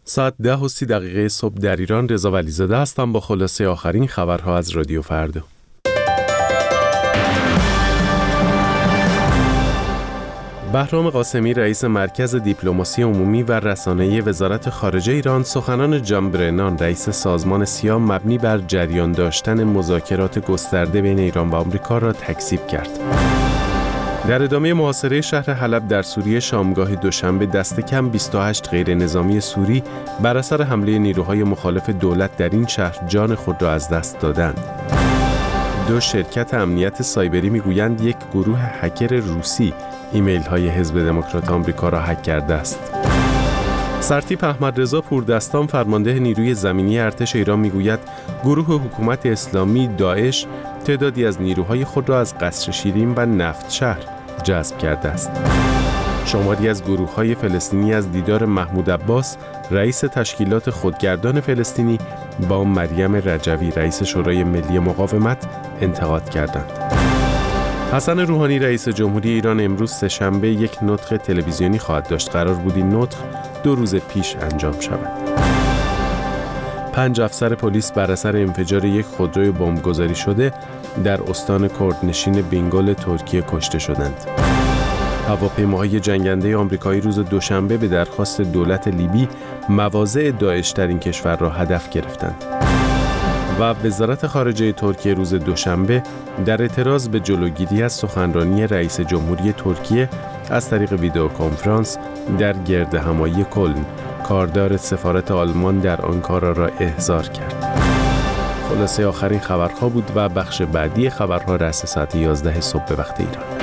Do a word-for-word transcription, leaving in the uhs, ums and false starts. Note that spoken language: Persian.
ساعت ده و سی دقیقه صبح در ایران. رضا ولیزاده هستم با خلاصه آخرین خبرها از رادیو فردا. بهرام قاسمی رئیس مرکز دیپلماسی عمومی و رسانه‌ای وزارت خارجه ایران سخنان جان برنان رئیس سازمان سیا مبنی بر جریان داشتن مذاکرات گسترده بین ایران و آمریکا را تکذیب کرد. در ادامه محاصره شهر حلب در سوریه شامگاه دوشنبه دست کم بیست و هشت غیر نظامی سوری بر اثر حمله نیروهای مخالف دولت در این شهر جان خود را از دست دادند. دو شرکت امنیت سایبری میگویند یک گروه هکر روسی ایمیل های حزب دموکرات آمریکا را هک کرده است. سرتیپ احمدرضا پوردستان فرمانده نیروی زمینی ارتش ایران میگوید گروه حکومت اسلامی داعش تعدادی از نیروهای خود را از قصر شیرین و نفت شهر جذب کرده است. شماری از گروه‌های فلسطینی از دیدار محمود عباس رئیس تشکیلات خودگردان فلسطینی با مریم رجوی رئیس شورای ملی مقاومت انتقاد کردند. حسن روحانی رئیس جمهوری ایران امروز سه‌شنبه یک نطق تلویزیونی خواهد داشت. قرار بود این نطق دو روز پیش انجام شود. پنج افسر پلیس بر اثر انفجار یک خودروی بمبگذاری شده در استان کردنشین بینگال ترکیه کشته شدند. هواپیماهای جنگنده آمریکایی روز دوشنبه به درخواست دولت لیبی مواضع داعش در این کشور را هدف گرفتند. و وزارت خارجه ترکیه روز دوشنبه در اعتراض به جلوگیری از سخنرانی رئیس جمهوری ترکیه از طریق ویدئو کنفرانس در گردهمایی کلن کاردار سفارت آلمان در آنکارا را احضار کرد. خلاصه آخرین خبرها بود و بخش بعدی خبرها رأس ساعت یازده صبح به وقت ایران.